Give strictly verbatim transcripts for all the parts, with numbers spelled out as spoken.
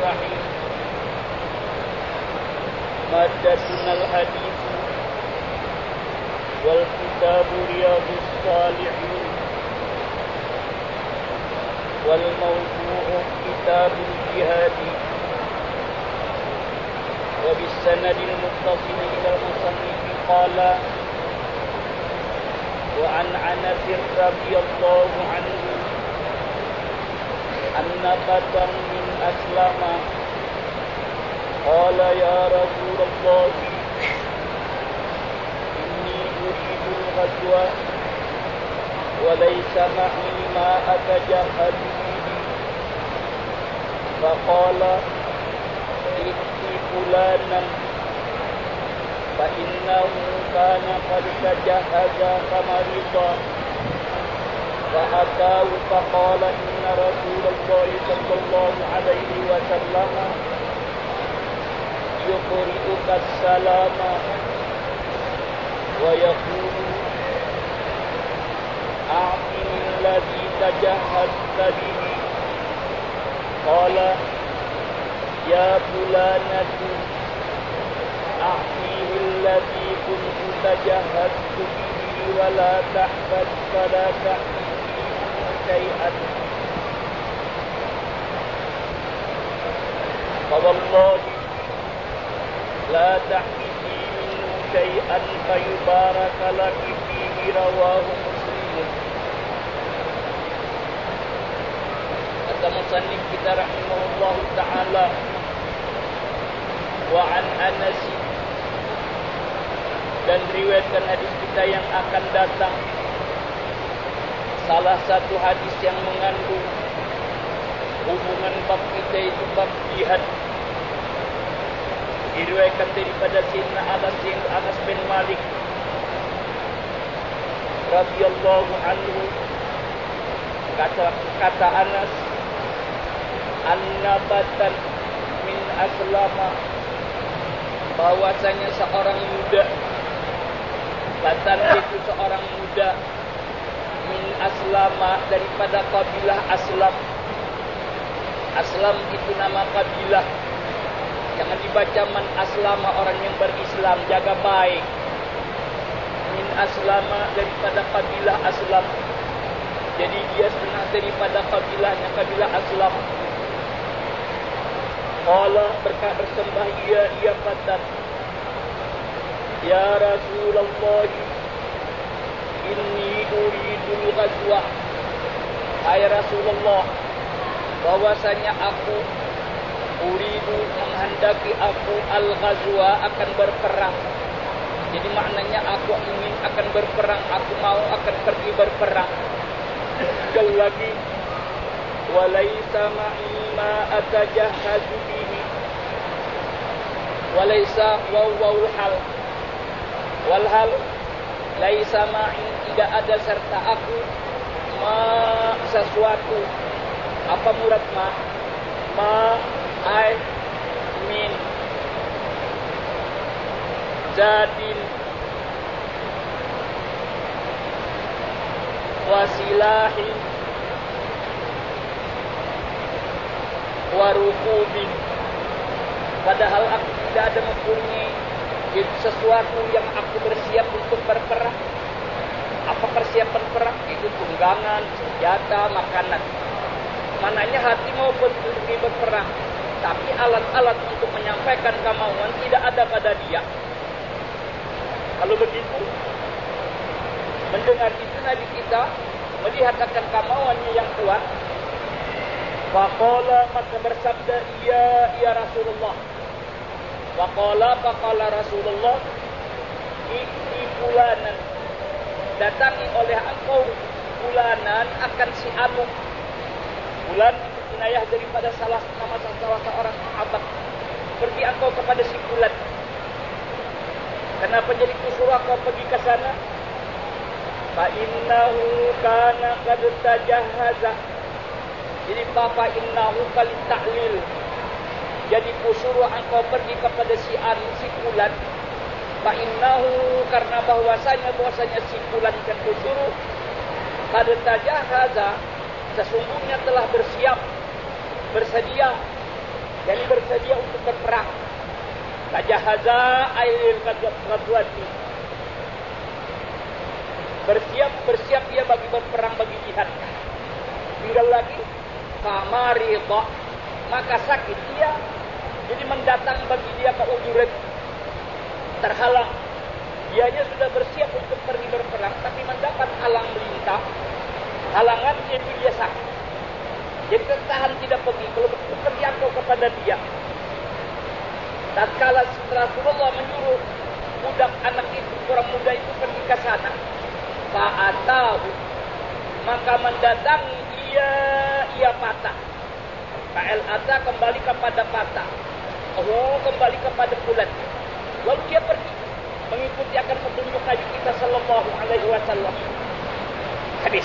Bismillahirrahmanirrahim. Maddatunal hadis wal kitabu riyadus salihin wal mawdu'u kitabul jihadi wa bis sanadil muttasil ila al-musannif qala wa an Anas radhiyallahu anhu anna batan min aslama qala ya Rasulullah inni uridu al-ghazwa wa laysa ma'i ma atajahadu bihi faqala itti fulanan fa innahu kana qad tajahaza famarida فأتاه فقال إن رسول الله صلى الله عليه وسلم يقرئك السلام ويقول أعطني الذي تجهزت به قال يا فلانة أعطيه الذي كنت تجهزت به ولا تحبس فلا تحبس شيئا فوالله لا تحبسي منه شيئا فيبارك لك فيه رواه مسلم. Kata musannif kita rahimahullah ta'ala wa an Anas, dan riwayatkan hadis kita yang akan datang salah satu hadis yang mengandung hubungan bab kita itu bab jihad. Diriwayatkan daripada Sayyidina Anas bin Anas bin Malik radhiyallahu anhu, kata kata Anas, annabatan min aslama, bahwasanya seorang muda, batan itu seorang muda, min aslama, daripada kabilah Aslam. Aslam itu nama kabilah. Jangan dibaca man aslama, orang yang berislam, jaga baik. Min aslama, daripada kabilah Aslam. Jadi dia setengah daripada kabilahnya, kabilah Aslam. Qala, berkata bersembah ia ia fatan, ya Rasulullah inni uridul ghazwa, hai Rasulullah, bahwasanya aku uridu, menghendaki aku, al-ghazwa, akan berperang. Jadi maknanya aku ingin akan berperang, aku mau akan pergi berperang. Sekali lagi, walaysa ma'i ma atajahhazu bihi, walaysa wawul hal, wal hal laisa ma'i, tidak ada serta aku, ma sesuatu. Apa murad ma? Ma ai min zadin wasilahin warukubin. Padahal aku tidak ada mempunyai sesuatu yang aku bersiap untuk berperang. Apa persiapan perang? Itu tunggangan, senjata, makanan. Mananya hati mau pergi berperang, tapi alat-alat untuk menyampaikan kemauan tidak ada pada dia. Kalau begitu, mendengar itu Nabi kita melihat akan kemauannya yang kuat. Faqala, maka bersabda ia ya Rasulullah. Faqala faqala Rasulullah, iki fulanan, datangi oleh engkau fulanan akan si anu. Fulan itu kinayah daripada salah nama salah seorang sahabat. Pergi engkau kepada si fulan. Kenapa jadi kusuruh kau pergi ke sana? Fa innahu kana qad tajahhaza. Jadi bapa innahu kali tahlil. Jadi kusuruh engkau pergi kepada si anu si fulan. Fa innahu, karena bahwasanya bahwasanya si fulan kan kusuruh qad tajahhaza, sesungguhnya telah bersiap, bersedia, jadi bersedia untuk berperang. Tajahaza ailil ghazwati. Bersiap bersiap dia bagi berperang, bagi jihad. Tinggal lagi famarida, maka sakit dia, jadi mendatang bagi dia keujuran, terhalang. Dianya sudah bersiap untuk pergi berperang, tapi mendapat halang melintang, halangan itu dia sakit. Jadi tertahan tidak pergi. Kalau betul terjatuh kepada dia. Tatkala Rasulullah menyuruh budak anak itu, orang muda itu pergi ke sana, fa'atahu, maka mendatangi ia, ia patah. Fa'al ata kembali kepada patah. Oh, kembali kepada bulan. Lalu dia pergi mengikuti akan petunjuk Nabi kita sallallahu alaihi wasallam. Hadis.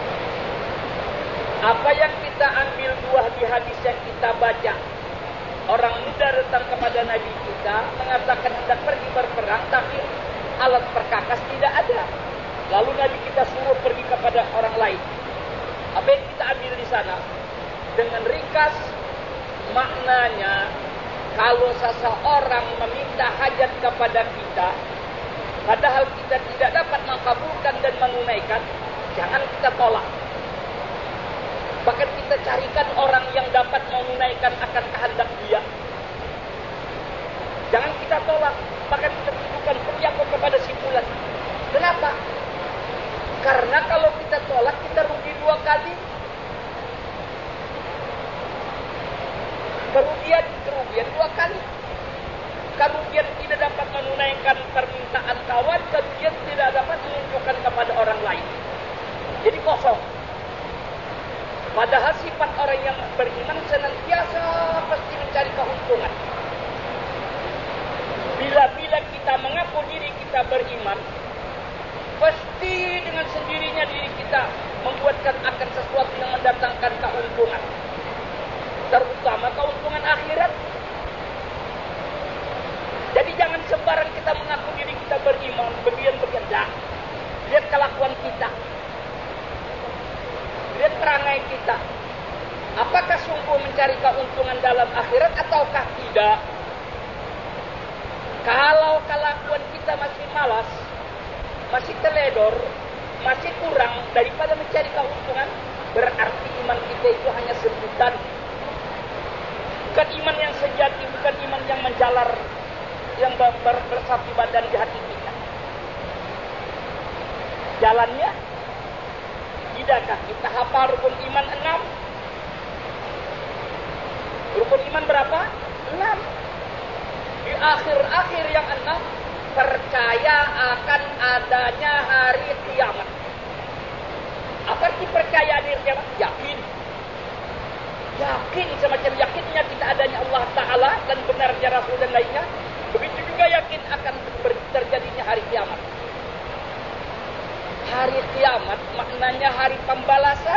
Apa yang kita ambil buah di hadis yang kita baca? Orang muda datang kepada Nabi kita mengatakan hendak pergi berperang, tapi alat perkakas tidak ada. Lalu Nabi kita suruh pergi kepada orang lain. Apa yang kita ambil di sana? Dengan ringkas maknanya, kalau seseorang meminta hajat kepada kita, padahal kita tidak dapat mengabulkan dan menunaikan, jangan kita tolak. Bahkan kita carikan orang yang dapat menunaikan akan kehendak dia. Jangan kita tolak. Bahkan kita tunjukkan berlaku kepada simpulan. Kenapa? Karena kalau kita tolak, kita rugi dua kali. Kerugian, kerugian dua kali. Kerugian tidak dapat menunaikan permintaan kawan, kerugian tidak dapat menunjukkan kepada orang lain. Jadi kosong. Padahal sifat orang yang beriman senantiasa pasti mencari keuntungan. Bila-bila kita mengaku diri kita beriman, pasti dengan sendirinya diri kita membuatkan akan sesuatu yang mendatangkan keuntungan. Terutama keuntungan akhirat. Jadi jangan sembarang kita mengaku diri kita beriman, bagian-bagian dah. Lihat kelakuan kita. Lihat perangai kita. Apakah sungguh mencari keuntungan dalam akhirat ataukah tidak? Kalau kelakuan kita masih malas, masih teledor, masih kurang daripada mencari keuntungan, berarti iman kita itu hanya sebutan. Bukan iman yang sejati, bukan iman yang menjalar, yang ber bersatu badan di hati kita. Jalannya, tidakkah kita hafal rukun iman enam? Rukun iman berapa? Enam. Di akhir-akhir yang enam, percaya akan adanya hari kiamat. Apa arti percaya hari kiamat? Yakin. Yakin, semacam yakinnya tidak adanya Allah Ta'ala dan benarnya Rasul dan lainnya. Begitu juga yakin akan terjadinya hari kiamat. Hari kiamat maknanya hari pembalasan.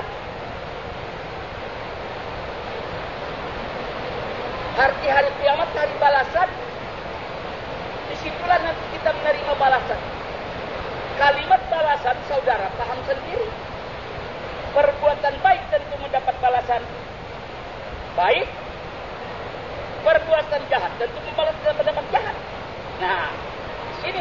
Arti hari kiamat hari balasan. Disitulah nanti kita menerima balasan. Kalimat balasan, saudara paham sendiri. Perbuatan baik tentu mendapat balasan baik. Perbuatan jahat tentu membalas mendapat jahat. Nah, ini.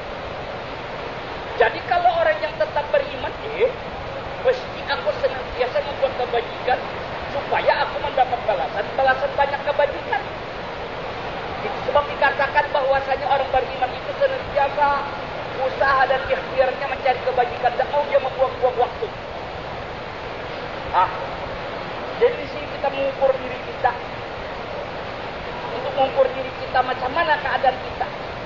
Jadi kalau orang yang tetap beriman, eh, mesti aku senantiasa membuat kebajikan supaya aku mendapat balasan, balasan banyak kebajikan. Itu sebab dikatakan bahwasanya orang beriman itu senantiasa usaha dan ikhtiarnya mencari kebajikan, tak mau dia membuang-buang waktu. Ah, jadi di sini kita mengukur diri kita, untuk mengukur diri kita macam mana keadaan kita.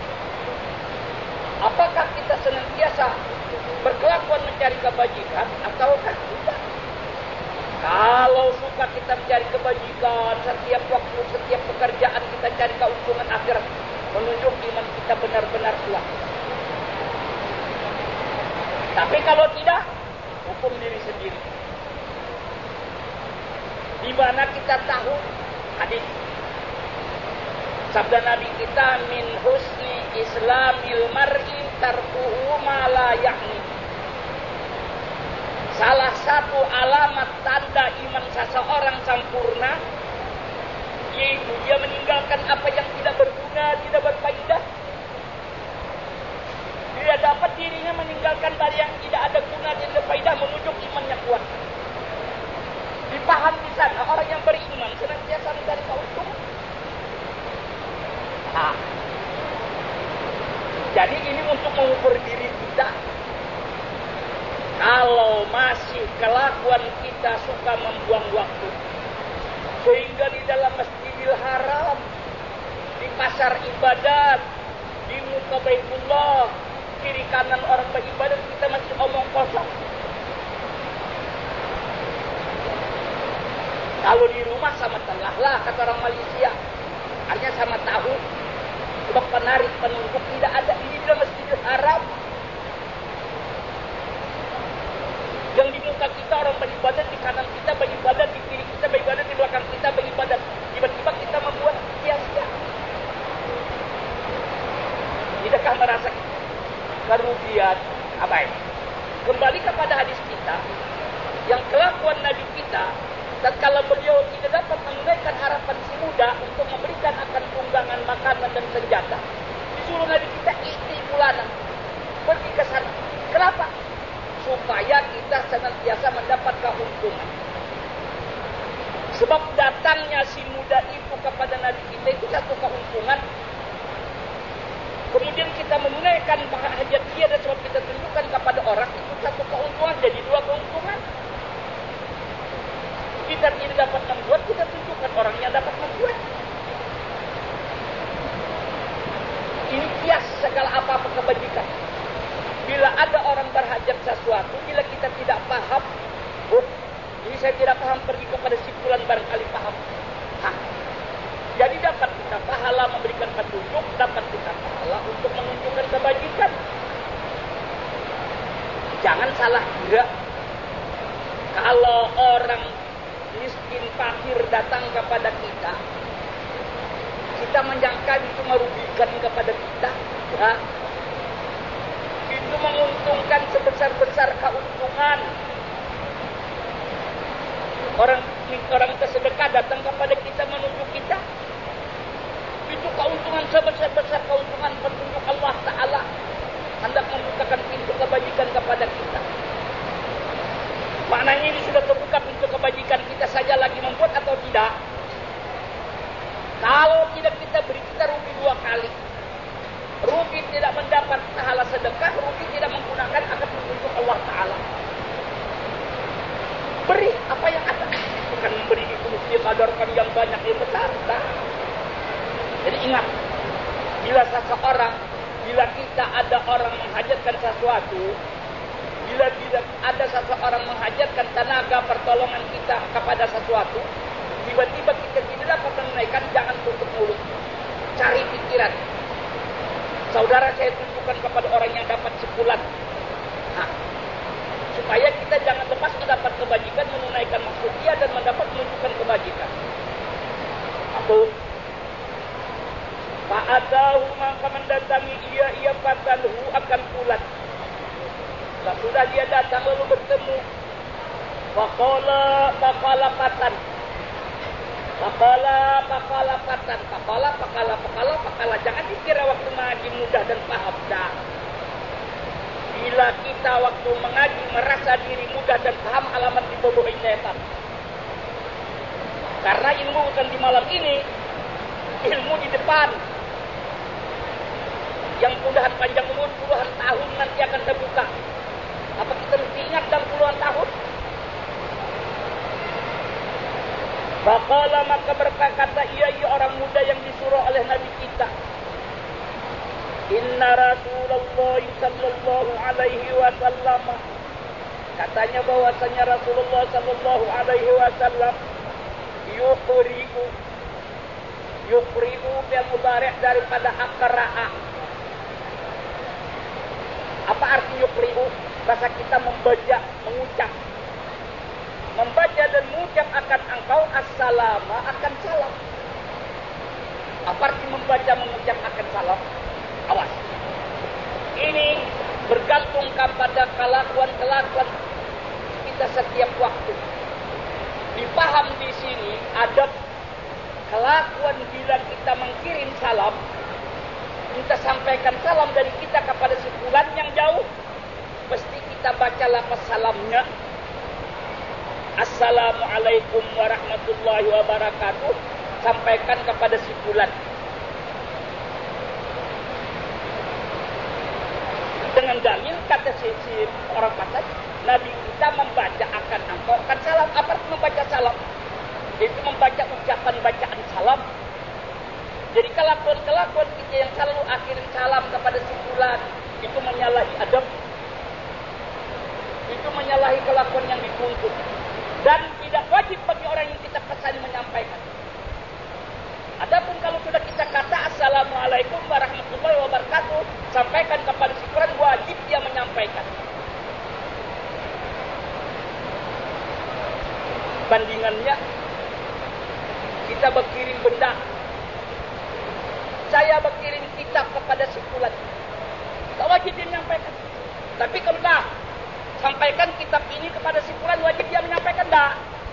Apakah kita senantiasa berkelakuan mencari kebajikan ataukah tidak? Kalau suka kita mencari kebajikan, setiap waktu, setiap pekerjaan kita cari keuntungan akhirat, menunjuk iman kita benar-benar kuat. Tapi kalau tidak, hukum diri sendiri. Di mana kita tahu hadis sabda Nabi kita, min husni islamil mar'i tarkuhu ma la ya'ni. Salah satu alamat tanda iman seseorang sempurna, yaitu dia meninggalkan apa yang tidak berguna, tidak berfaedah. Dia dapat dirinya meninggalkan dari yang tidak ada guna dan berfaedah menuju iman yang kuat. Dipaham di sana orang yang beriman senantiasa mencari keuntungan. Nah, jadi ini untuk mengukur diri kita. Kalau masih kelakuan kita suka membuang waktu, sehingga di dalam Masjidil Haram, di pasar ibadat, di muka Baitullah, kiri kanan orang beribadat, kita masih omong kosong. Kalau di rumah sama tengah lah, kata orang Malaysia, artinya sama tahu. Sebab penarik penunjuk tidak ada. Ini di dalam Masjidil Haram. Yang di muka kita orang beribadat, di kanan kita beribadat, di kiri kita beribadat, di belakang kita beribadat. Tiba-tiba kita membuat sia-sia. Tidakkah merasa kerugian? Abai. Kembali kepada hadis kita, yang kelakuan Nabi kita, tatkala beliau tidak dapat menunaikan harapan si muda untuk memberikan akan tunggangan makanan dan senjata, disuruh Nabi kita ikti bulanan pergi ke sana. Kenapa? Supaya kita senantiasa mendapat keuntungan. Sebab datangnya si muda itu kepada Nabi kita itu satu keuntungan. Kemudian kita menunaikan hajat dia dan sebab kita tunjukkan kepada orang itu satu keuntungan, jadi dua keuntungan. Kita tidak dapat membuat, kita tunjukkan orang yang dapat membuat. Ini kias segala apa-apa kebajikan. Bila ada orang berhajat sesuatu, bila kita tidak paham, oh, ini saya tidak paham, pergi kepada simpulan barangkali paham. Hah. Jadi dapat kita pahala memberikan petunjuk, dapat kita pahala untuk menunjukkan kebajikan. Jangan salah kira. Kalau orang miskin fakir datang kepada kita, kita menyangka itu merugikan kepada kita, ya. Itu menguntungkan sebesar-besar keuntungan. Orang orang tersedekah datang kepada kita menunjuk kita, itu keuntungan sebesar-besar keuntungan petunjuk Allah Ta'ala hendak membukakan pintu kebajikan kepada kita. Maknanya ini sudah terbuka pintu kebajikan, kita saja lagi membuat atau tidak. Kalau tidak kita beri, kita rugi dua kali. Rugi tidak mendapat pahala sedekah, rugi tidak menggunakan akan petunjuk Allah Ta'ala. Beri apa yang ada. Bukan memberi itu mesti kadarkan yang banyak, yang besar. Nah. Jadi ingat, bila seseorang, bila kita ada orang menghajatkan sesuatu, bila tidak ada seseorang menghajatkan tenaga pertolongan kita kepada sesuatu, tiba-tiba kita tidak dapat menunaikan, jangan tutup mulut. Cari pikiran. Saudara, saya tunjukkan kepada orang yang dapat sepulan. Nah, supaya kita jangan lepas mendapat kebajikan, menunaikan maksud dia dan mendapat menunjukkan kebajikan. Aku fa'atahu, maka mendatangi ia, ia fatalhu akan pulat. Sudah dia datang lalu bertemu. Faqala faqala fatan. Faqala faqala fatan. Faqala faqala faqala faqala. Jangan dikira waktu mengaji mudah dan paham. Dah. Bila kita waktu mengaji merasa diri mudah dan paham, alamat dibodohi setan. Karena ilmu bukan di malam ini, ilmu di depan. Yang mudahan panjang umur puluhan tahun nanti akan terbuka. Apa kita mesti ingat dalam puluhan tahun? Faqala, maka berkata ia, ia orang muda yang disuruh oleh Nabi kita. Inna Rasulullah sallallahu alaihi wasallam, katanya bahwasanya Rasulullah sallallahu alaihi wasallam yuqri'u, yuqri'u bil mudhari' daripada aqra'a. Apa arti yuqri'u? Bahasa kita membaca, mengucap. Membaca dan mengucap akan engkau as-salama, akan salam. Apa arti membaca, mengucap akan salam? Awas. Ini bergantung kepada kelakuan-kelakuan kita setiap waktu. Dipaham di sini adab kelakuan bila kita mengirim salam, kita sampaikan salam dari kita kepada si fulan yang jauh, pasti kita baca lafaz salamnya. Assalamualaikum warahmatullahi wabarakatuh. Sampaikan kepada si fulan. Dengan dalil kata si, si orang Pasar, Nabi kita membaca akan engkau akan salam. Apa itu membaca salam? Itu membaca ucapan bacaan salam. Jadi kelakuan-kelakuan kita yang selalu akhirin salam kepada si fulan, itu menyalahi adab. Itu menyalahi kelakuan yang dituntut. Dan tidak wajib bagi orang yang kita pesan menyampaikan. Adapun kalau sudah kita kata Assalamualaikum warahmatullahi wabarakatuh, sampaikan kepada si fulan, wajib dia menyampaikan. Bandingannya, kita berkirim benda. Saya berkirim kitab kepada si fulan, tak wajib dia menyampaikan. Tapi kalau dah sampaikan kitab ini kepada si fulan, wajib dia menyampaikan dah.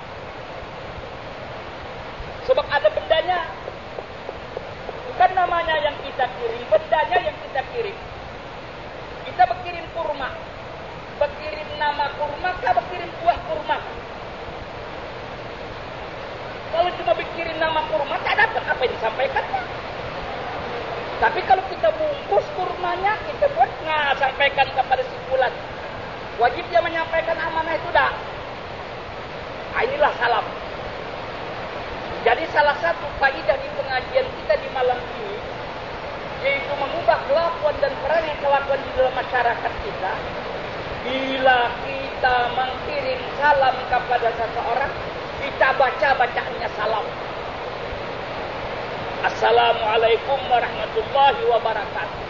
Sebab ada bendanya. Bukan namanya yang kita kirim, bendanya yang kita kirim. Kita berkirim kurma. Berkirim nama kurma, kah berkirim buah kurma? Kalau cuma berkirim nama kurma, tak dapat apa yang disampaikannya. Tapi kalau kita bungkus kurmanya, kita buat nah, sampaikan kepada si fulan, wajib dia menyampaikan amanah itu dah. Nah, inilah salam. Jadi salah satu faedah di pengajian kita di malam ini, yaitu mengubah kelakuan dan perangai kelakuan di dalam masyarakat kita. Bila kita mengirim salam kepada seseorang, kita baca bacaannya salam. Assalamualaikum warahmatullahi wabarakatuh.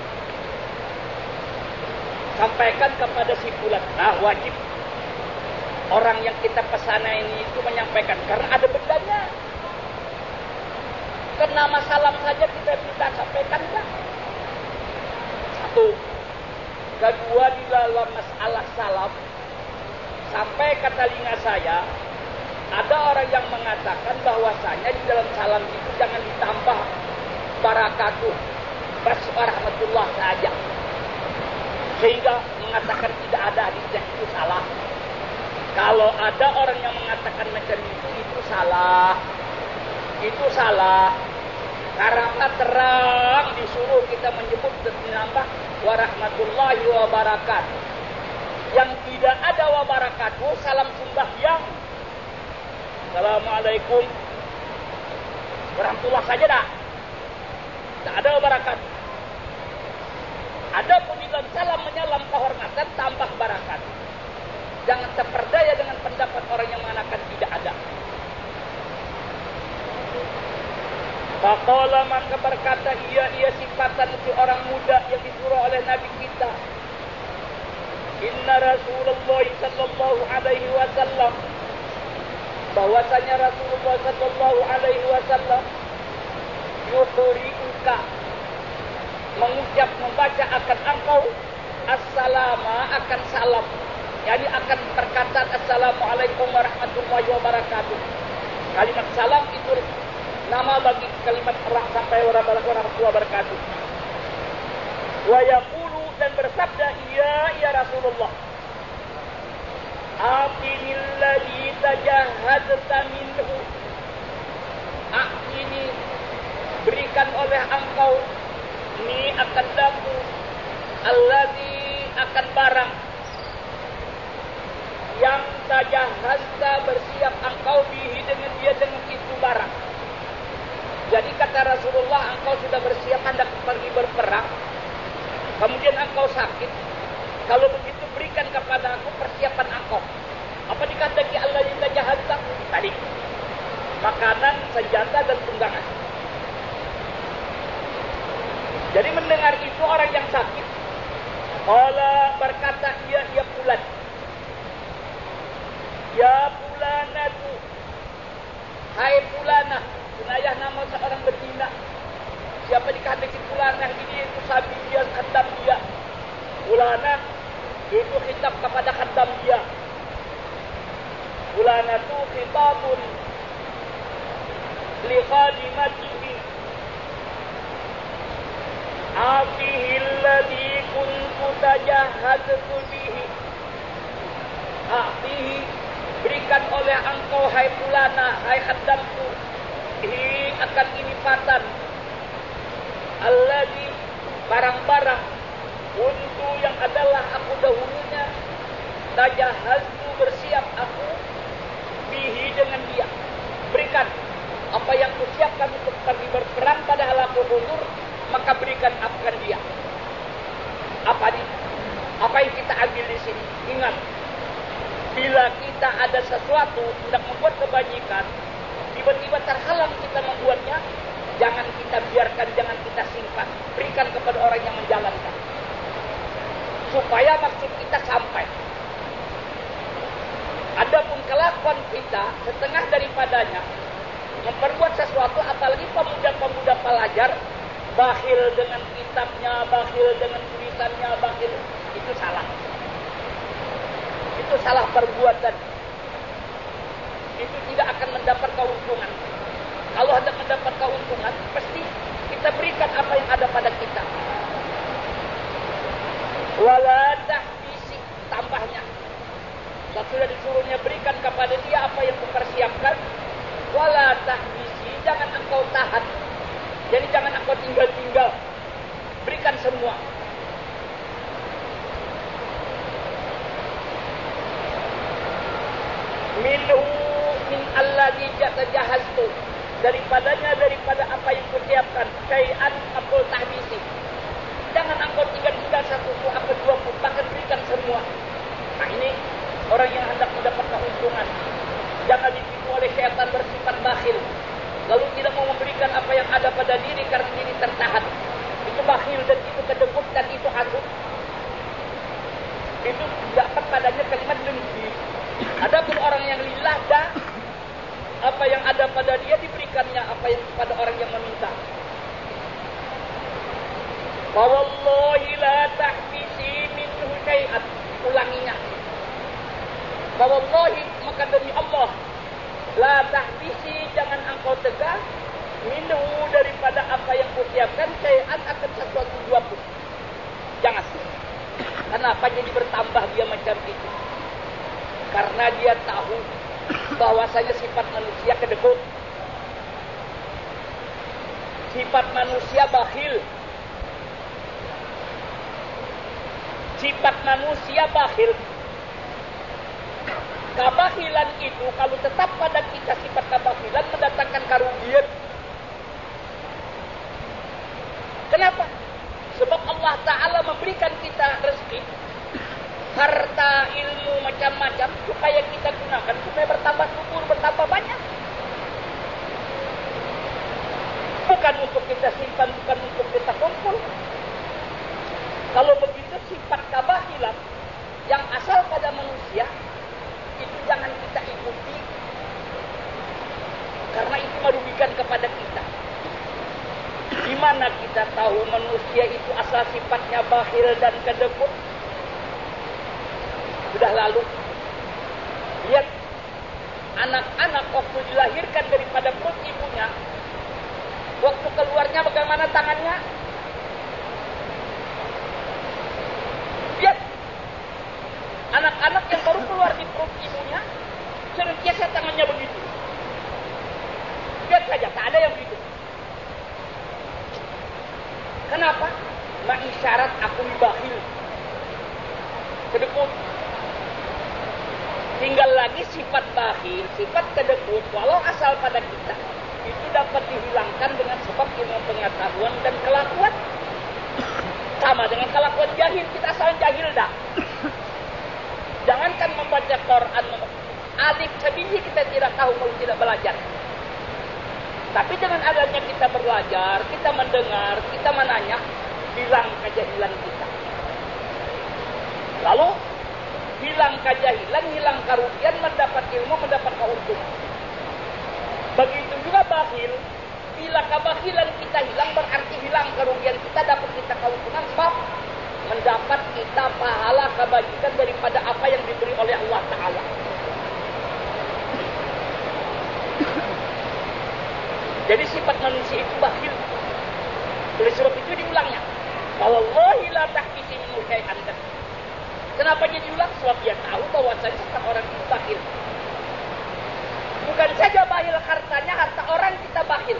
Sampaikan kepada si fulan. Nah, wajib orang yang kita pesan ini itu menyampaikan, karena ada bendanya. Kan nama salam saja kita bisa sampaikan kan? Satu. Kedua, di dalam masalah salam, sampai ke telinga saya, ada orang yang mengatakan bahwasanya di dalam salam itu jangan ditambah barakatuh, bas warahmatullah saja. Sehingga mengatakan tidak ada hadis yang itu salah. Kalau ada orang yang mengatakan macam itu, itu salah. Itu salah. Karena terang disuruh kita menyebut dan menambah warahmatullahi wabarakatuh. Yang tidak ada wabarakatuh, salam sembahyang. Assalamualaikum warahmatullahi saja dah. Tak ada wabarakatuh. Ada pun di dalam salam menyalam kehormatan tambah barakat. Jangan terperdaya dengan pendapat orang yang mengatakan tidak ada. Faqala, maka berkata ia ia sifatan si orang muda yang disuruh oleh Nabi kita. Inna Rasulullah sallallahu alaihi wasallam, bahwasanya Rasulullah sallallahu alaihi wasallam yuqri'uka, mengucap membaca akan engkau assalama, akan salam, yakni akan perkataan assalamualaikum warahmatullahi wabarakatuh. Kalimat salam itu nama bagi kalimat orang sampai warahmatullahi wabarakatuh. Wa yaqulu, dan bersabda ia ya Rasulullah, Aqinil ladzi tajahhadta minhu, aqini, berikan oleh engkau, ni akan daku, alladzi, akan barang, yang tajahhadta, bersiap engkau bihi, dengan dia, dengan itu barang. Jadi kata Rasulullah, engkau sudah bersiap hendak pergi berperang, kemudian engkau sakit. Kalau begitu berikan kepada aku persiapan engkau. Apa dikatakan Allah yang tajahhadta tadi? Makanan, senjata dan tunggangan. Jadi mendengar itu orang yang sakit, qala, berkata ia ia fulan, ya fulanatu, hai fulanah, ayah nama seorang betina. Siapa dikatakan fulanah ini, itu sahabat dia, khaddam dia. Fulanah itu khitab kepada khaddam dia. Fulanatu khitabun li khadimatihi afihi alladhi kuntu tajahhadtu bihi. Afihi, berikan oleh engkau hai fulana, hai khaddamku, hi akan ini patan alladhi, barang-barang, kuntu yang adalah aku dahulunya, tajahhadtu, bersiap aku, bihi dengan dia. Berikan apa yang kusiapkan untuk pergi berperang padahal aku mundur, maka berikan akan dia. Apa ini? Apa yang kita ambil di sini? Ingat, bila kita ada sesuatu hendak membuat kebajikan, tiba-tiba terhalang kita membuatnya, jangan kita biarkan, jangan kita simpan. Berikan kepada orang yang menjalankan, supaya maksud kita sampai. Adapun kelakuan kita setengah daripadanya memperbuat sesuatu, apalagi pemuda-pemuda pelajar, bakhil dengan kitabnya, bakhil dengan tulisannya, bakhil, itu salah. Itu salah perbuatan. Itu tidak akan mendapat keuntungan. Kalau hendak mendapat keuntungan, pasti kita berikan apa yang ada pada kita. Wala tahbisi, tambahnya. Sudah disuruhnya berikan kepada dia apa yang kupersiapkan. Wala tahbisi, jangan engkau tahan. Jadi jangan engkau tinggal-tinggal. Berikan semua. Minhu min alladhi tajahhaztu, daripadanya, daripada apa yang kusiapkan, syai'an aqul tahbisi. Jangan engkau tinggal-tinggal satu apa dua pun, bahkan berikan semua. Nah ini orang yang hendak mendapat keuntungan. Jangan ditipu oleh syaitan bersifat bakhil, lalu tidak mau memberikan apa yang ada pada diri karena diri tertahan. Itu bakhil dan itu kedekut dan itu hasud. Itu dapat padanya kalimat dengki. Adapun orang yang lillah dah, apa yang ada pada dia diberikannya apa yang pada orang yang meminta. Wa wallahi la tahbisi minhu syai'an. Ulanginya. Wa wallahi, maka demi Allah, la tahbisi, jangan engkau tegak, minhu, daripada apa yang kusiapkan, syai'an, akan sesuatu jua pun. Jangan. Kenapa jadi bertambah dia macam itu? Karena dia tahu bahwasanya sifat manusia kedekut, sifat manusia bakhil, sifat manusia bakhil. Kabakhilan itu kalau tetap pada kita, sifat kabakhilan mendatangkan kerugian. Kenapa? Sebab Allah Ta'ala memberikan kita rezeki, harta, ilmu, macam-macam, supaya kita gunakan, supaya bertambah subur, bertambah banyak. Bukan untuk kita simpan, bukan untuk kita kumpul. Kalau begitu sifat kabakhilan yang asal pada manusia, itu jangan kita ikuti, karena itu merugikan kepada kita. Di mana kita tahu manusia itu asal sifatnya bakhil dan kedekut? Sudah lalu. Lihat anak-anak waktu dilahirkan daripada perut ibunya, waktu keluarnya bagaimana tangannya? Lihat anak-anak yang baru keluar di perut ibunya, senantiasa tangannya begitu. Lihat saja, tak ada yang begitu. Kenapa? Mengisyarat aku bakhil, kedekut. Tinggal lagi sifat bakhil, sifat kedekut, walau asal pada kita, itu dapat dihilangkan dengan sebab ilmu pengetahuan dan kelakuan. Sama dengan kelakuan jahil, kita asal jahil dah. Jangankan membaca Quran, alif sebiji kita tidak tahu kalau tidak belajar. Tapi dengan adanya kita belajar, kita mendengar, kita menanya, hilang kejahilan kita. Lalu hilang kejahilan, hilang kerugian, mendapat ilmu, mendapat keuntungan. Begitu juga bakhil. Bila kebakhilan kita hilang, berarti hilang kerugian kita, dapat kita keuntungan, sebab mendapat kita pahala kebajikan daripada apa yang diberi oleh Allah Ta'ala. Jadi sifat manusia itu bakhil. Oleh sebab itu diulangnya. Wallahi la tahkisi min syai'an. Kenapa dia diulang? Sebab dia tahu bahwasanya orang itu bakhil. Bukan saja bakhil hartanya, harta orang kita bakhil.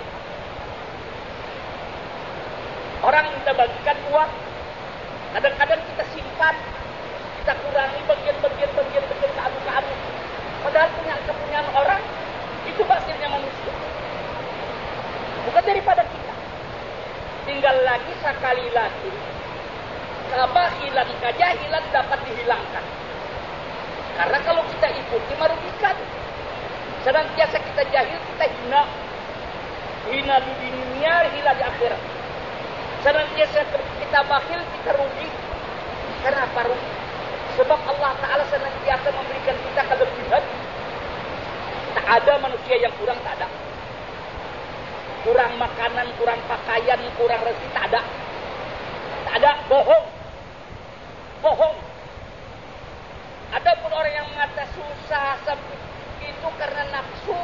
Orang kita bagikan uang, kadang-kadang kita simpan, kita kurangi bagian-bagian bagian-bagian keamu-keamu. Padahal punya kepunyaan orang itu bakhilnya manusia. Bukan daripada kita. Tinggal lagi sekali lagi kebahilan, kejahilan dapat dihilangkan. Karena kalau kita ikuti merugikan. Senantiasa kita jahil, kita hina. Hina di dunia, hina di akhirat. Senantiasa kita bakhil, kita rugi. Kenapa rugi? Sebab Allah Ta'ala senantiasa memberikan kita kelebihan. Tak ada manusia yang kurang, tak ada. Kurang makanan, kurang pakaian, kurang rezeki, tak ada. Tak ada, bohong. Bohong. Adapun orang yang mengatakan susah, itu karena nafsu.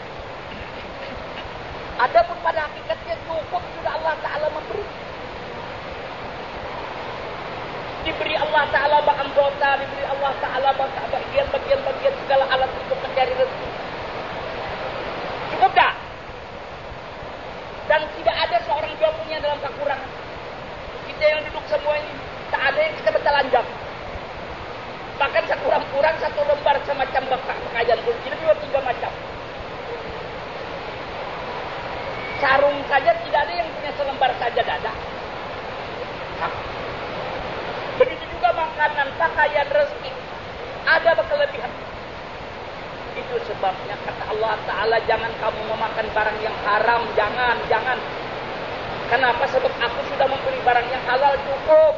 Adapun pada hakikatnya cukup sudah Allah Ta'ala memberi. Diberi Allah Ta'ala anggota, diberi Allah Ta'ala bagian-bagian-bagian segala alat untuk mencari rezeki. Cukup dah. Dan tidak ada seorang juga punya dalam kekurangan. Kita yang duduk semua ini, tak ada yang kita bertelanjang. Bahkan sekurang-kurang satu lembar semacam pakaian pun tidak dua tiga macam. Sarung saja tidak ada yang punya selembar saja dada. Hah. Begitu juga makanan, pakaian, rezeki. Ada berkelebihan. Itu sebabnya kata Allah Ta'ala, jangan kamu memakan barang yang haram. Jangan, jangan. Kenapa? Sebab aku sudah memberi barang yang halal, cukup.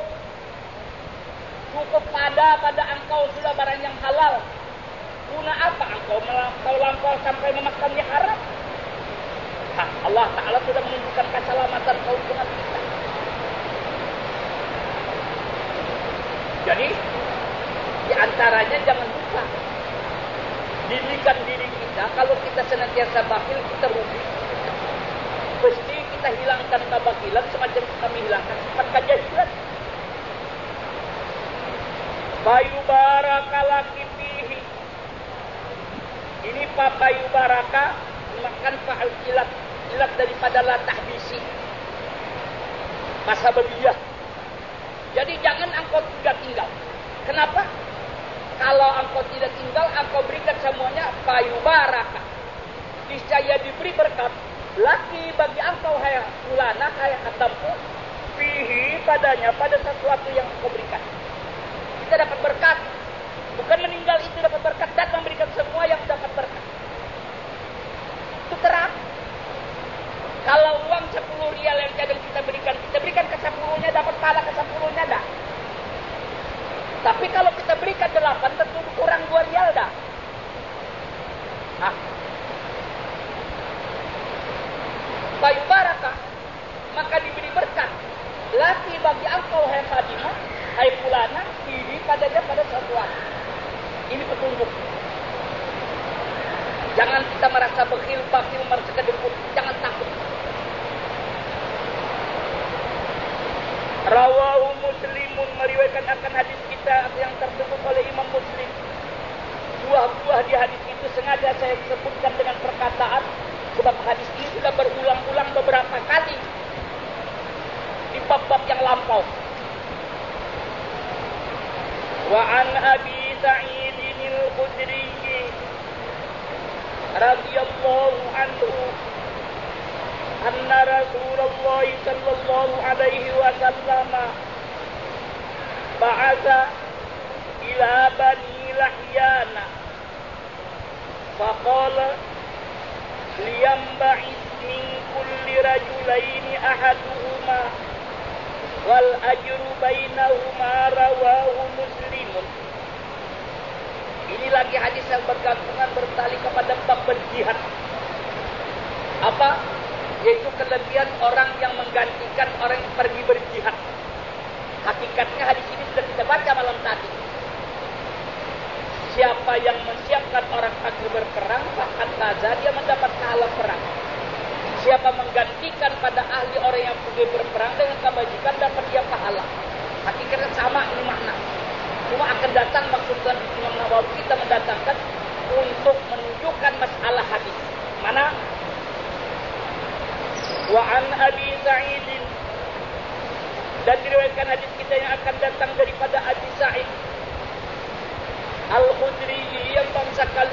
Cukup pada pada engkau sudah barang yang halal. Guna apa engkau melampau sampai memakan yang haram? Hah, Allah Ta'ala sudah menunjukkan keselamatan keuntungan kita. Jadi, di antaranya jangan lupa. Didikan diri kita, kalau kita senantiasa bakhil, kita rugi. Pasti kita hilangkan kebakilan semacam kami hilangkan sifat kejahilan. Bayu baraka laki fihi. Ini Pak bayu baraka makan fa'al ilat. Ilat daripada la tahbisi. Masa berbiyah. Jadi jangan engkau tidak tinggal. Kenapa? Kalau engkau tidak tinggal, engkau berikan semuanya bayu baraka. Niscaya diberi berkat. Laki bagi engkau hai fulana, hai hatamku. Fihi padanya, pada sesuatu yang engkau berikan. Kita dapat berkat. Bukan meninggal itu dapat berkat dan memberikan semua yang dapat berkat. Itu terang. Kalau uang sepuluh rial yang kadang kita berikan, kita berikan ke sepuluhnya, dapat pahala ke sepuluhnya dah. Tapi kalau kita berikan delapan, tentu kurang dua rial dah. Ah. Bayu barakah, maka diberi berkat. Laki bagi engkau hai Khadimah, hai fulana, ini padanya pada sesuatu. Ini petunjuk. Jangan kita merasa bakhil, bakhil merasa kedengkut. Jangan takut. Rawahu Muslimun, meriwayatkan akan hadis kita yang tersebut oleh Imam Muslim. Buah-buah di hadis itu sengaja saya sebutkan dengan perkataan, sebab hadis ini sudah berulang-ulang beberapa kali di bab-bab yang lampau. Wa an Abi Sa'id al-Khudri radhiyallahu anhu anna Rasulullah sallallahu alaihi wasallam ba'atha ila Bani Lahyana faqala liyamba'is min kulli rajulaini ahaduhuma wal ajru bainahuma rawahu Muslimun. Ini lagi hadis yang bergantungan bertali kepada bab berjihad. Apa? Yaitu kelebihan orang yang menggantikan orang yang pergi berjihad. Hakikatnya hadis ini sudah kita baca malam tadi. Siapa yang menyiapkan orang pergi berperang, bahkan kaza dia mendapat pahala perang. Siapa menggantikan pada ahli orang yang pergi berperang dengan kebajikan dapat dia pahala. Hakikatnya sama ini makna. Cuma akan datang maksud Tuhan Imam Nawawi kita mendatangkan untuk menunjukkan masalah hadis. Mana? Wa an Abi Sa'id, dan diriwayatkan hadis kita yang akan datang daripada Abi Sa'id Al-Khudri yang bangsa kali